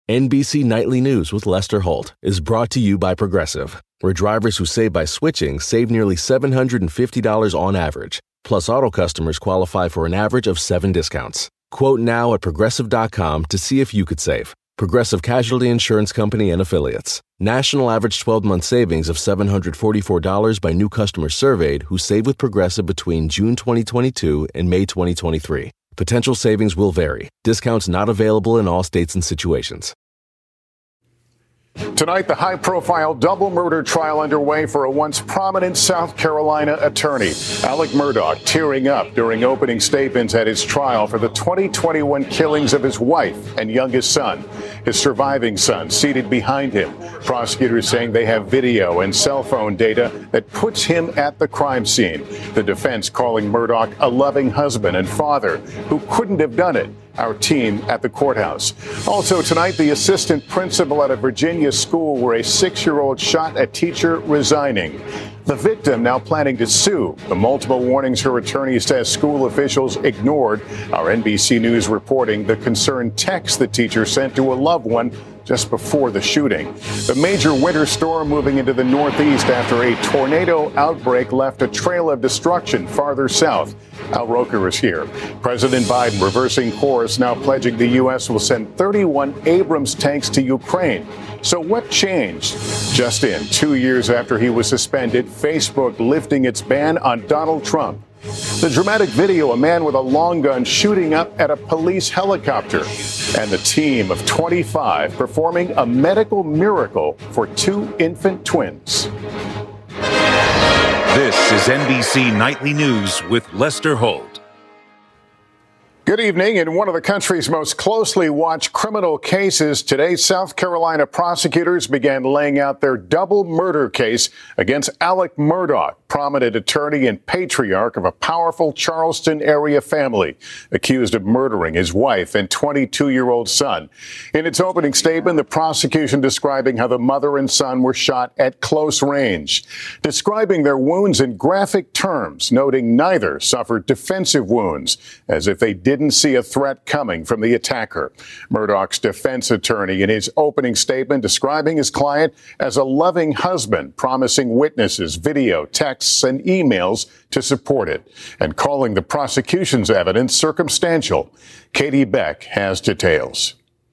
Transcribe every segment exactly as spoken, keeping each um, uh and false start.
N B C Nightly News with Lester Holt is brought to you by Progressive, where drivers who save by switching save nearly seven hundred fifty dollars on average. Plus, auto customers qualify for an average of seven discounts. Quote now at Progressive dot com to see if you could save. Progressive Casualty Insurance Company and Affiliates. National average twelve-month savings of seven hundred forty-four dollars by new customers surveyed who save with Progressive between June twenty twenty-two and May twenty twenty-three. Potential savings will vary. Discounts not available in all states and situations. Tonight, the high-profile double murder trial underway for a once prominent South Carolina attorney. Alec Murdaugh tearing up during opening statements at his trial for the twenty twenty-one killings of his wife and youngest son. His surviving son seated behind him. Prosecutors saying they have video and cell phone data that puts him at the crime scene. The defense calling Murdaugh a loving husband and father who couldn't have done it. Our team at the courthouse. Also tonight, the assistant principal at a Virginia school where a six-year-old shot a teacher resigning. The victim now planning to sue. The multiple warnings her attorney says school officials ignored. Our N B C News reporting the concerned text the teacher sent to a loved one just before the shooting. The major winter storm moving into the Northeast after a tornado outbreak left a trail of destruction farther south. Al Roker is here. President Biden reversing course, now pledging the U S will send thirty-one Abrams tanks to Ukraine. So what changed? Just in, two years after he was suspended, Facebook lifting its ban on Donald Trump. The dramatic video, a man with a long gun shooting up at a police helicopter. And the team of twenty-five performing a medical miracle for two infant twins. This is N B C Nightly News with Lester Holt. Good evening. In one of the country's most closely watched criminal cases, today South Carolina prosecutors began laying out their double murder case against Alec Murdaugh, prominent attorney and patriarch of a powerful Charleston area family, accused of murdering his wife and twenty-two-year-old son. In its opening statement, the prosecution describing how the mother and son were shot at close range, describing their wounds in graphic terms, noting neither suffered defensive wounds, as if they did didn't see a threat coming from the attacker. Murdaugh's defense attorney in his opening statement describing his client as a loving husband, promising witnesses, video, texts, and emails to support it, and calling the prosecution's evidence circumstantial. Katie Beck has details.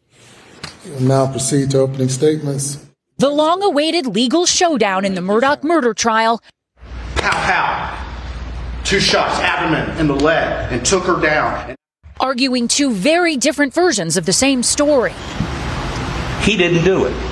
We'll now proceed to opening statements. The long-awaited legal showdown in the Murdaugh murder trial. Pow, pow. Two shots, abdomen in the leg, and took her down. Arguing two very different versions of the same story. He didn't do it.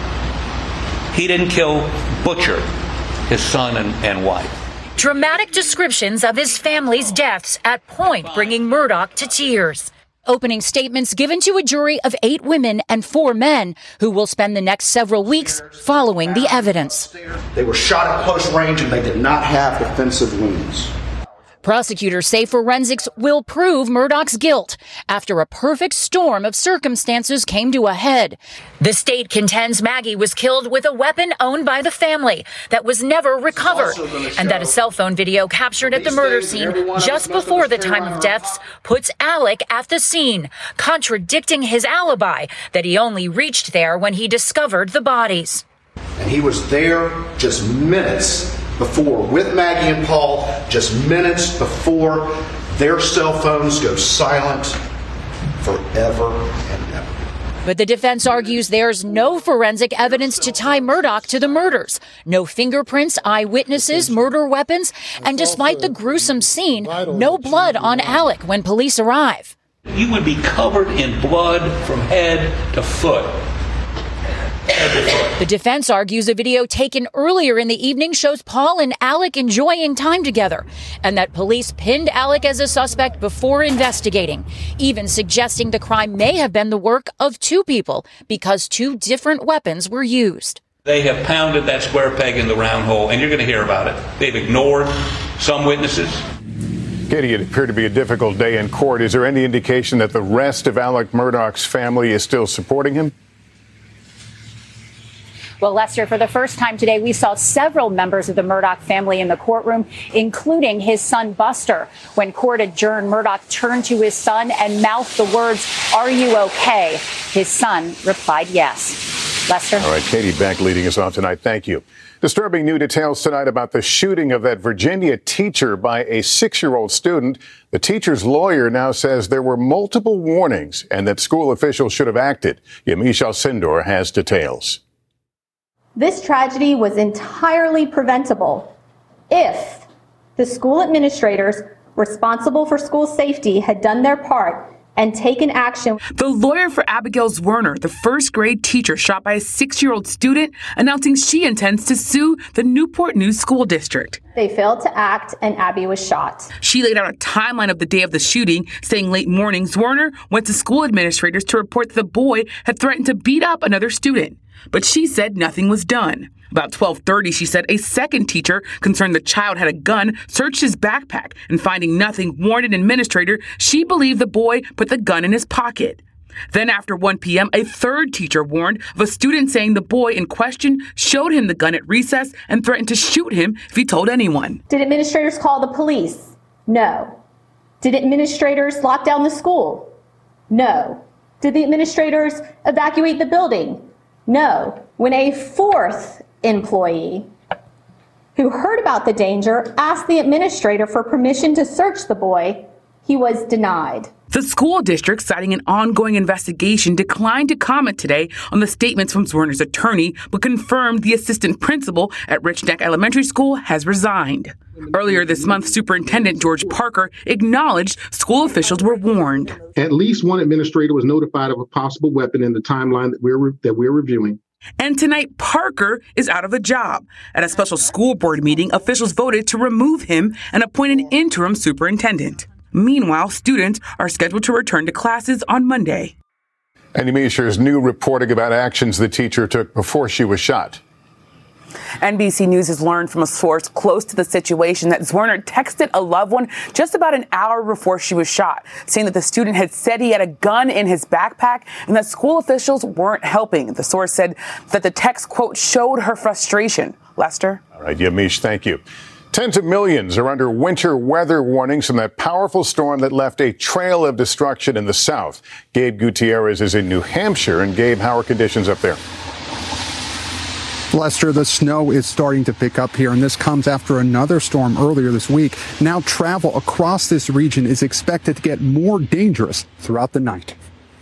He didn't kill, butcher his son and, and wife. Dramatic descriptions of his family's deaths at point bringing Murdaugh to tears. Opening statements given to a jury of eight women and four men who will spend the next several weeks following the evidence. They were shot at close range and they did not have defensive wounds. Prosecutors say forensics will prove Murdaugh's guilt after a perfect storm of circumstances came to a head. The state contends Maggie was killed with a weapon owned by the family that was never recovered, and that a cell phone video captured at the murder scene just before the time of deaths puts Alec at the scene, contradicting his alibi that he only reached there when he discovered the bodies. And he was there just minutes before, with Maggie and Paul, just minutes before their cell phones go silent forever and ever. But the defense argues there's no forensic evidence to tie Murdaugh to the murders. No fingerprints, eyewitnesses, murder weapons, and despite the gruesome scene, no blood on Alec when police arrive. You would be covered in blood from head to foot. The defense argues a video taken earlier in the evening shows Paul and Alec enjoying time together, and that police pinned Alec as a suspect before investigating, even suggesting the crime may have been the work of two people because two different weapons were used. They have pounded that square peg in the round hole, and you're going to hear about it. They've ignored some witnesses. Katie, it appeared to be a difficult day in court. Is there any indication that the rest of Alec Murdaugh's family is still supporting him? Well, Lester, for the first time today, we saw several members of the Murdaugh family in the courtroom, including his son, Buster. When court adjourned, Murdaugh turned to his son and mouthed the words, "Are you okay?" His son replied yes. Lester? All right, Katie Beck leading us off tonight. Thank you. Disturbing new details tonight about the shooting of that Virginia teacher by a six-year-old student. The teacher's lawyer now says there were multiple warnings and that school officials should have acted. Yamiche Alcindor has details. This tragedy was entirely preventable if the school administrators responsible for school safety had done their part and taken action. The lawyer for Abigail Zwerner, the first grade teacher shot by a six-year-old student, announcing she intends to sue the Newport News School District. They failed to act and Abby was shot. She laid out a timeline of the day of the shooting, saying late morning Zwerner went to school administrators to report that the boy had threatened to beat up another student. But she said nothing was done. About twelve thirty, she said a second teacher, concerned the child had a gun, searched his backpack and finding nothing, warned an administrator she believed the boy put the gun in his pocket. Then after one p.m., a third teacher warned of a student saying the boy in question showed him the gun at recess and threatened to shoot him if he told anyone. Did administrators call the police? No. Did administrators lock down the school? No. Did the administrators evacuate the building? No. When a fourth employee who heard about the danger asked the administrator for permission to search the boy, he was denied. The school district, citing an ongoing investigation, declined to comment today on the statements from Zwerner's attorney, but confirmed the assistant principal at Rich Neck Elementary School has resigned. Earlier this month, Superintendent George Parker acknowledged school officials were warned. At least one administrator was notified of a possible weapon in the timeline that we're re- that we're reviewing. And tonight, Parker is out of a job. At a special school board meeting, officials voted to remove him and appoint an interim superintendent. Meanwhile, students are scheduled to return to classes on Monday. And Yamisha's new reporting about actions the teacher took before she was shot. N B C News has learned from a source close to the situation that Zwerner texted a loved one just about an hour before she was shot, saying that the student had said he had a gun in his backpack and that school officials weren't helping. The source said that the text, quote, showed her frustration. Lester? All right, Yamiche, thank you. Tens of millions are under winter weather warnings from that powerful storm that left a trail of destruction in the south. Gabe Gutierrez is in New Hampshire. And Gabe, how are conditions up there? Lester, the snow is starting to pick up here, and this comes after another storm earlier this week. Now travel across this region is expected to get more dangerous throughout the night.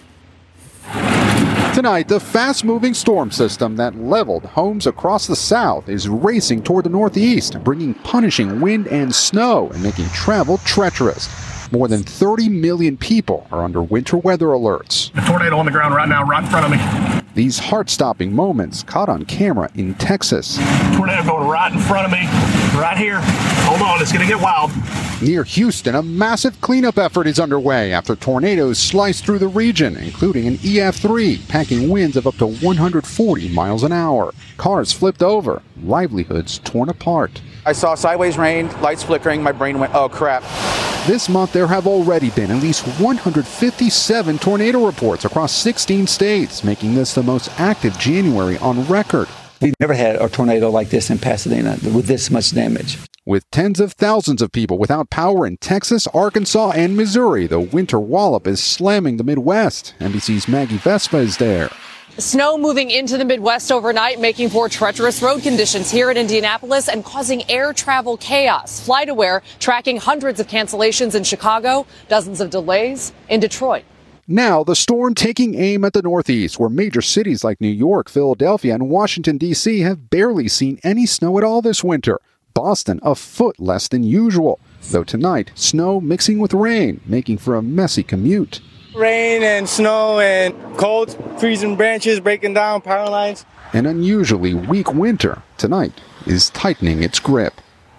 Tonight, the fast-moving storm system that leveled homes across the south is racing toward the northeast, bringing punishing wind and snow and making travel treacherous. More than thirty million people are under winter weather alerts. A tornado on the ground right now, right in front of me. These heart-stopping moments caught on camera in Texas. Tornado going right in front of me, right here. Hold on, it's going to get wild. Near Houston, a massive cleanup effort is underway after tornadoes sliced through the region, including an E F three, packing winds of up to one hundred forty miles an hour. Cars flipped over, livelihoods torn apart. I saw sideways rain, lights flickering, my brain went, oh crap. This month, there have already been at least one hundred fifty-seven tornado reports across sixteen states, making this the most active January on record. We've never had a tornado like this in Pasadena with this much damage. With tens of thousands of people without power in Texas, Arkansas, and Missouri, the winter wallop is slamming the Midwest. N B C's Maggie Vespa is there. Snow moving into the Midwest overnight, making for treacherous road conditions here in Indianapolis and causing air travel chaos. FlightAware tracking hundreds of cancellations in Chicago, dozens of delays in Detroit. Now, the storm taking aim at the Northeast, where major cities like New York, Philadelphia, and Washington, D C have barely seen any snow at all this winter. Boston, a foot less than usual. Though tonight, snow mixing with rain, making for a messy commute. Rain and snow and cold, freezing branches, breaking down power lines. An unusually weak winter tonight is tightening its grip.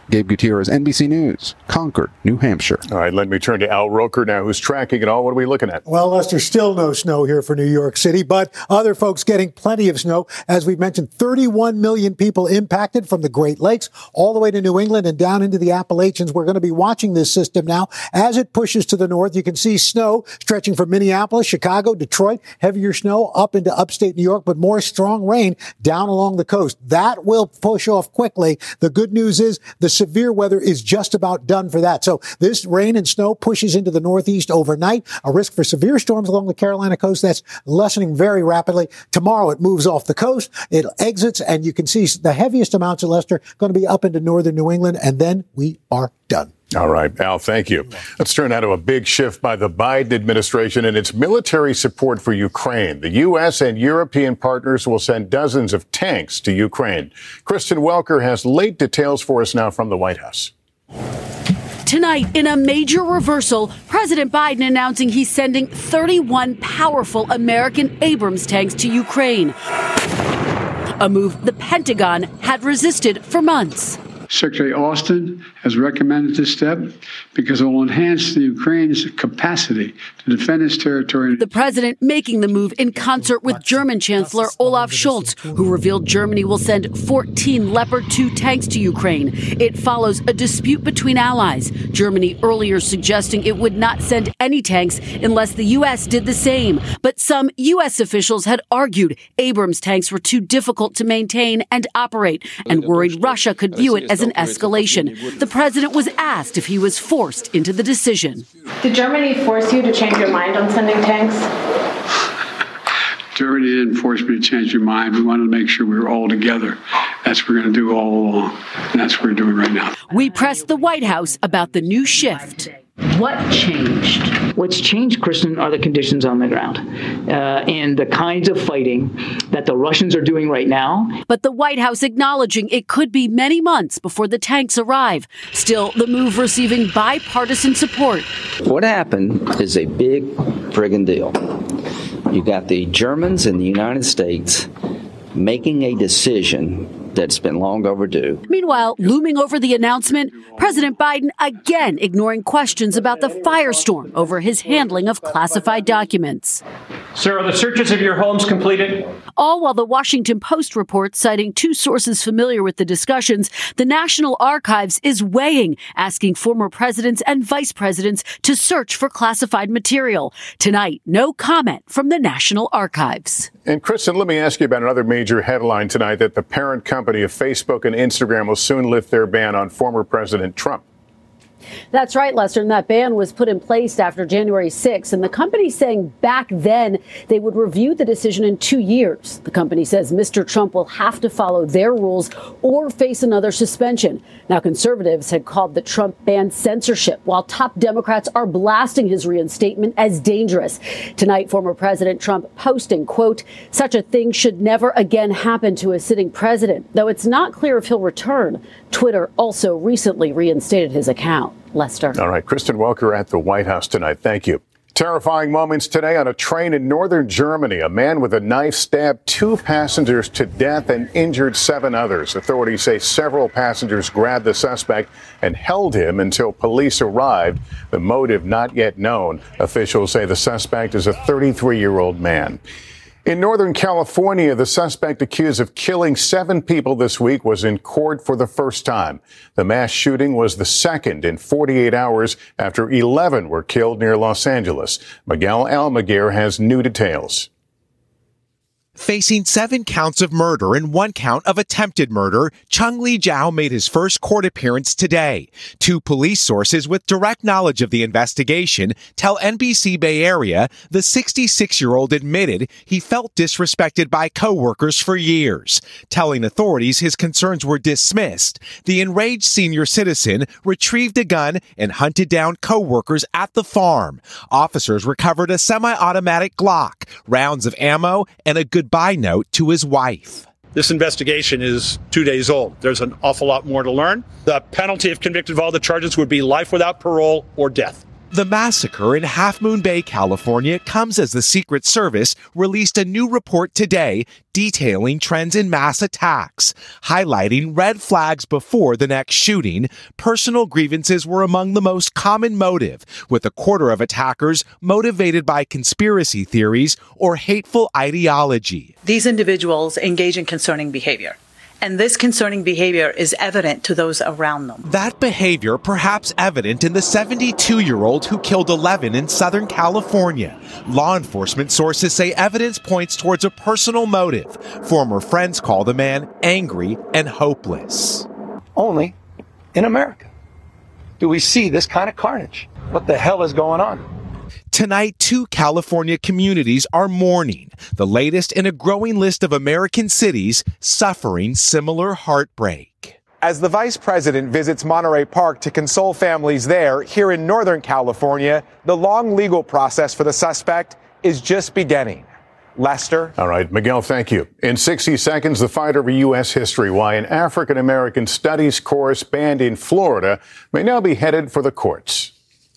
Gabe Gutierrez, N B C News, Concord, New Hampshire. All right, let me turn to Al Roker now, who's tracking it all. What are we looking at? Well, Lester, still no snow here for New York City, but other folks getting plenty of snow. As we've mentioned, thirty-one million people impacted from the Great Lakes all the way to New England and down into the Appalachians. We're going to be watching this system now. As it pushes to the north, you can see snow stretching from Minneapolis, Chicago, Detroit, heavier snow up into upstate New York, but more strong rain down along the coast. That will push off quickly. The good news is the severe weather is just about done for that. So this rain and snow pushes into the northeast overnight. A risk for severe storms along the Carolina coast that's lessening very rapidly. Tomorrow it moves off the coast. It exits, and you can see the heaviest amounts of Lester going to be up into northern New England, and then we are done. All right, Al, thank you. Let's turn now to a big shift by the Biden administration and its military support for Ukraine. The U S and European partners will send dozens of tanks to Ukraine. Kristen Welker has late details for us now from the White House. Tonight, in a major reversal, President Biden announcing he's sending thirty-one powerful American Abrams tanks to Ukraine, a move the Pentagon had resisted for months. Secretary Austin has recommended this step because it will enhance the Ukraine's capacity to defend its territory. The president making the move in concert with German Chancellor Olaf Scholz, who revealed Germany will send fourteen Leopard two tanks to Ukraine. It follows a dispute between allies. Germany earlier suggesting it would not send any tanks unless the U S did the same. But some U S officials had argued Abrams tanks were too difficult to maintain and operate and worried Russia could view it as an escalation. The president was asked if he was forced into the decision. Did Germany force you to change your mind on sending tanks? Germany didn't force me to change your mind. We wanted to make sure we were all together. That's what we're going to do all along. And that's what we're doing right now. We pressed the White House about the new shift. What changed? What's changed, Kristen, are the conditions on the ground uh, and the kinds of fighting that the Russians are doing right now. But the White House acknowledging it could be many months before the tanks arrive. Still, the move receiving bipartisan support. What happened is a big friggin' deal. You got the Germans in the United States making a decision that's been long overdue. Meanwhile, looming over the announcement, President Biden again ignoring questions about the firestorm over his handling of classified documents. Sir, are the searches of your homes completed? All while the Washington Post reports, citing two sources familiar with the discussions, the National Archives is weighing, asking former presidents and vice presidents to search for classified material. Tonight, no comment from the National Archives. And Kristen, let me ask you about another major headline tonight, that the parent company of Facebook and Instagram will soon lift their ban on former President Trump. That's right, Lester. And that ban was put in place after January sixth. And the company saying back then they would review the decision in two years. The company says Mister Trump will have to follow their rules or face another suspension. Now, conservatives had called the Trump ban censorship, while top Democrats are blasting his reinstatement as dangerous. Tonight, former President Trump posting, quote, "Such a thing should never again happen to a sitting president," though it's not clear if he'll return. Twitter also recently reinstated his account. Lester. All right. Kristen Welker at the White House tonight. Thank you. Terrifying moments today on a train in northern Germany. A man with a knife stabbed two passengers to death and injured seven others. Authorities say several passengers grabbed the suspect and held him until police arrived. The motive not yet known. Officials say the suspect is a thirty-three-year-old man. In Northern California, the suspect accused of killing seven people this week was in court for the first time. The mass shooting was the second in forty-eight hours after eleven were killed near Los Angeles. Miguel Almaguer has new details. Facing seven counts of murder and one count of attempted murder, Chung Li Zhao made his first court appearance today. Two police sources with direct knowledge of the investigation tell N B C Bay Area the sixty-six-year-old admitted he felt disrespected by coworkers for years. Telling authorities his concerns were dismissed, the enraged senior citizen retrieved a gun and hunted down coworkers at the farm. Officers recovered a semi-automatic Glock, rounds of ammo, and a good goodbye note to his wife. This investigation is two days old. There's an awful lot more to learn. The penalty, if convicted of all the charges, would be life without parole or death. The massacre in Half Moon Bay, California comes as the Secret Service released a new report today detailing trends in mass attacks, highlighting red flags before the next shooting. Personal grievances were among the most common motive, with a quarter of attackers motivated by conspiracy theories or hateful ideology. These individuals engage in concerning behavior. And this concerning behavior is evident to those around them. That behavior perhaps evident in the seventy-two-year-old who killed eleven in Southern California. Law enforcement sources say evidence points towards a personal motive. Former friends call the man angry and hopeless. Only in America do we see this kind of carnage. What the hell is going on? Tonight, two California communities are mourning, the latest in a growing list of American cities suffering similar heartbreak. As the vice president visits Monterey Park to console families there, here in Northern California, the long legal process for the suspect is just beginning. Lester? All right, Miguel, thank you. In sixty seconds, the fight over U S history, why an African-American studies course banned in Florida may now be headed for the courts.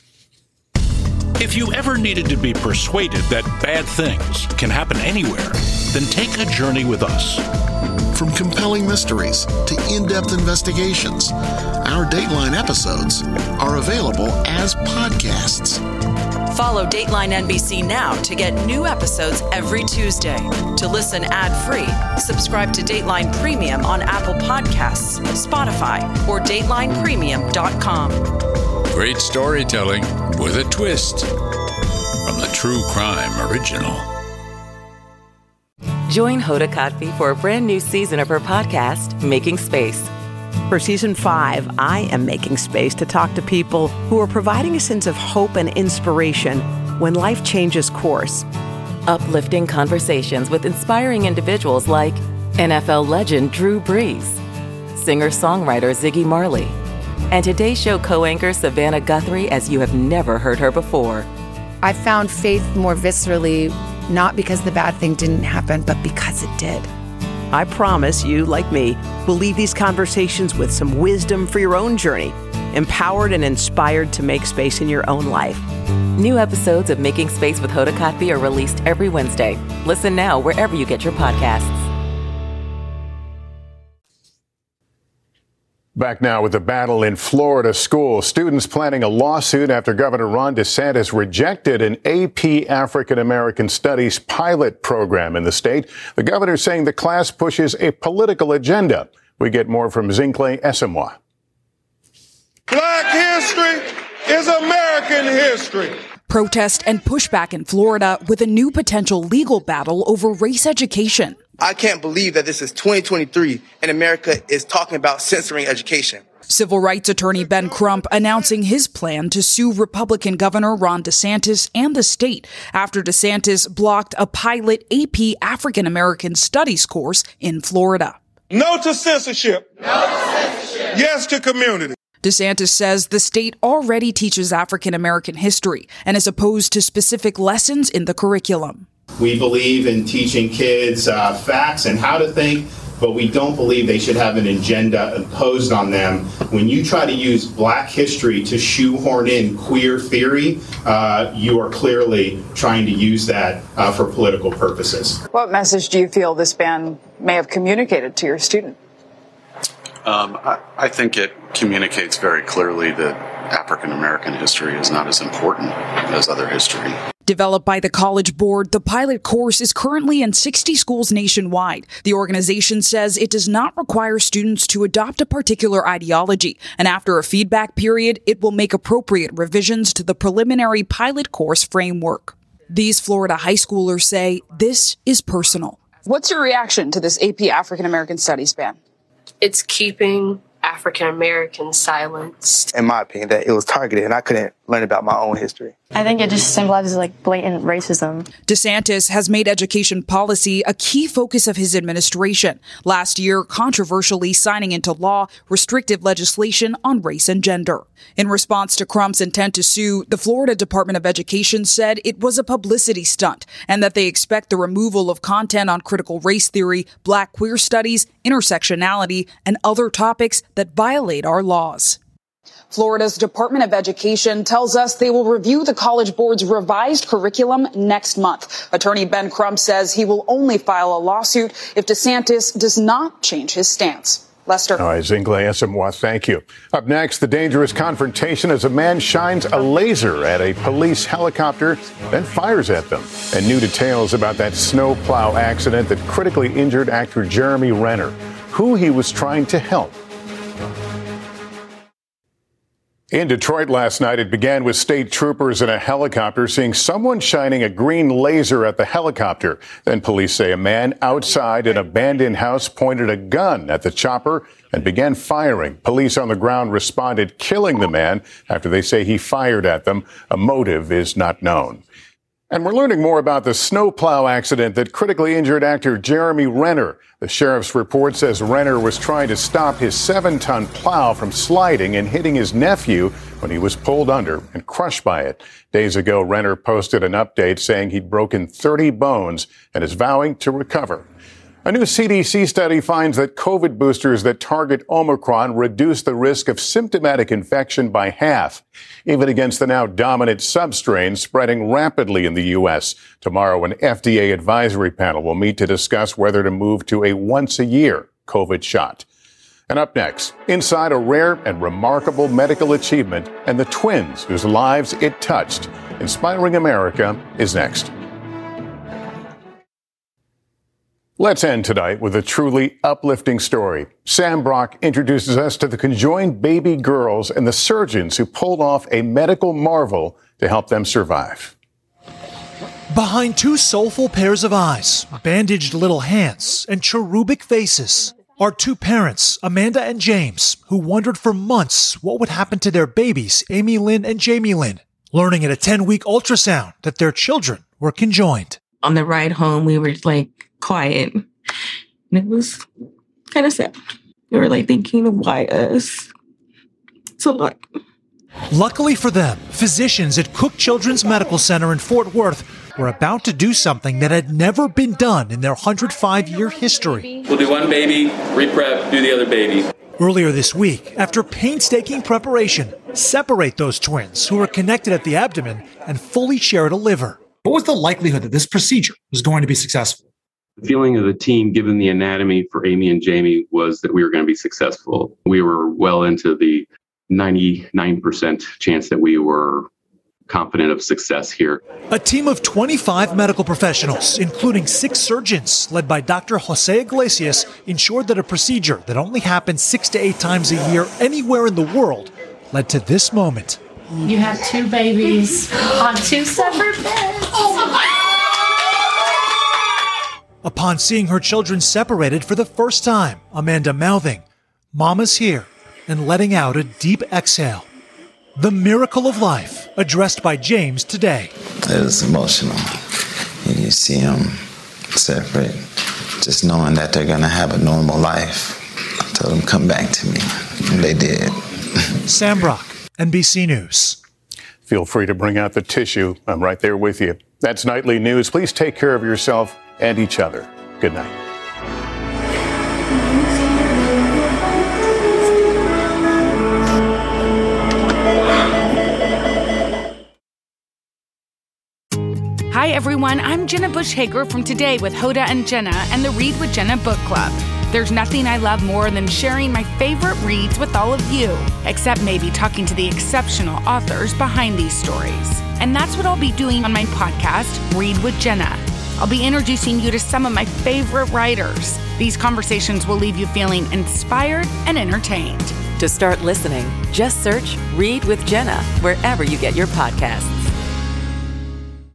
If you ever needed to be persuaded that bad things can happen anywhere, then take a journey with us. From compelling mysteries to in-depth investigations, our Dateline episodes are available as podcasts. Follow Dateline N B C now to get new episodes every Tuesday. To listen ad-free, subscribe to Dateline Premium on Apple Podcasts, Spotify, or dateline premium dot com. Great storytelling with a twist from the True Crime Original. Join Hoda Kotb for a brand new season of her podcast, Making Space. For season five, I am making space to talk to people who are providing a sense of hope and inspiration when life changes course. Uplifting conversations with inspiring individuals like N F L legend Drew Brees, singer-songwriter Ziggy Marley, and Today Show co-anchor Savannah Guthrie as you have never heard her before. I found faith more viscerally, not because the bad thing didn't happen, but because it did. I promise you, like me, will leave these conversations with some wisdom for your own journey, empowered and inspired to make space in your own life. New episodes of Making Space with Hoda Kotb are released every Wednesday. Listen now wherever you get your podcasts. Back now with the battle in Florida schools. Students planning a lawsuit after Governor Ron DeSantis rejected an A P African American Studies pilot program in the state. The governor saying the class pushes a political agenda. We get more from Zincle Esamoah. Black history is American history. Protest and pushback in Florida with a new potential legal battle over race education. I can't believe that this is twenty twenty-three and America is talking about censoring education. Civil rights attorney Ben Crump announcing his plan to sue Republican Governor Ron DeSantis and the state after DeSantis blocked a pilot A P African American Studies course in Florida. No to censorship. No to censorship. Yes to community. DeSantis says the state already teaches African American history and is opposed to specific lessons in the curriculum. We believe in teaching kids uh, facts and how to think, but we don't believe they should have an agenda imposed on them. When you try to use Black history to shoehorn in queer theory, uh, you are clearly trying to use that uh, for political purposes. What message do you feel this ban may have communicated to your student? Um, I, I think it communicates very clearly that African American history is not as important as other history. Developed by the College Board, the pilot course is currently in sixty schools nationwide. The organization says it does not require students to adopt a particular ideology, and after a feedback period, it will make appropriate revisions to the preliminary pilot course framework. These Florida high schoolers say this is personal. What's your reaction to this A P African American Studies ban? It's keeping African Americans silenced. In my opinion, that it was targeted and I couldn't learn about my own history. I think it just symbolizes like blatant racism. DeSantis has made education policy a key focus of his administration, last year controversially signing into law restrictive legislation on race and gender. In response to Crump's intent to sue, the Florida Department of Education said it was a publicity stunt and that they expect the removal of content on critical race theory, Black queer studies, intersectionality, and other topics that violate our laws. Florida's Department of Education tells us they will review the College Board's revised curriculum next month. Attorney Ben Crump says he will only file a lawsuit if DeSantis does not change his stance. Lester. All right, Zingle Asamoah, thank you. Up next, the dangerous confrontation as a man shines a laser at a police helicopter, then fires at them. And new details about that snowplow accident that critically injured actor Jeremy Renner, who he was trying to help. In Detroit last night, it began with state troopers in a helicopter seeing someone shining a green laser at the helicopter. Then police say a man outside an abandoned house pointed a gun at the chopper and began firing. Police on the ground responded, killing the man after they say he fired at them. A motive is not known. And we're learning more about the snowplow accident that critically injured actor Jeremy Renner. The sheriff's report says Renner was trying to stop his seven-ton plow from sliding and hitting his nephew when he was pulled under and crushed by it. Days ago, Renner posted an update saying he'd broken thirty bones and is vowing to recover. A new C D C study finds that COVID boosters that target Omicron reduce the risk of symptomatic infection by half, even against the now dominant substrain spreading rapidly in the U S. Tomorrow, an F D A advisory panel will meet to discuss whether to move to a once-a-year COVID shot. And up next, inside a rare and remarkable medical achievement and the twins whose lives it touched. Inspiring America is next. Let's end tonight with a truly uplifting story. Sam Brock introduces us to the conjoined baby girls and the surgeons who pulled off a medical marvel to help them survive. Behind two soulful pairs of eyes, bandaged little hands, and cherubic faces are two parents, Amanda and James, who wondered for months what would happen to their babies, Amy Lynn and Jamie Lynn, learning at a ten-week ultrasound that their children were conjoined. On the ride home, we were like, quiet. And it was kind of sad. We were like thinking, why us? It's a lot. Luckily for them, physicians at Cook Children's Medical Center in Fort Worth were about to do something that had never been done in their one hundred five year history. We'll do one baby, re-prep, do the other baby. Earlier this week, after painstaking preparation, separate those twins who were connected at the abdomen and fully shared a liver. What was the likelihood that this procedure was going to be successful? The feeling of the team, given the anatomy for Amy and Jamie, was that we were going to be successful. We were well into the ninety-nine percent chance that we were confident of success here. A team of twenty-five medical professionals, including six surgeons, led by Doctor Jose Iglesias, ensured that a procedure that only happens six to eight times a year anywhere in the world led to this moment. You have two babies on two separate beds. Upon seeing her children separated for the first time, Amanda mouthing, "Mama's here," and letting out a deep exhale. The miracle of life, addressed by James today. It was emotional. And you see them separate, just knowing that they're going to have a normal life. I told them, come back to me. And they did. Sam Brock, N B C News. Feel free to bring out the tissue. I'm right there with you. That's Nightly News. Please take care of yourself and each other. Good night. Hi everyone, I'm Jenna Bush Hager from Today with Hoda and Jenna and the Read with Jenna book club. There's nothing I love more than sharing my favorite reads with all of you, except maybe talking to the exceptional authors behind these stories. And that's what I'll be doing on my podcast, Read with Jenna. I'll be introducing you to some of my favorite writers. These conversations will leave you feeling inspired and entertained. To start listening, just search Read with Jenna wherever you get your podcasts.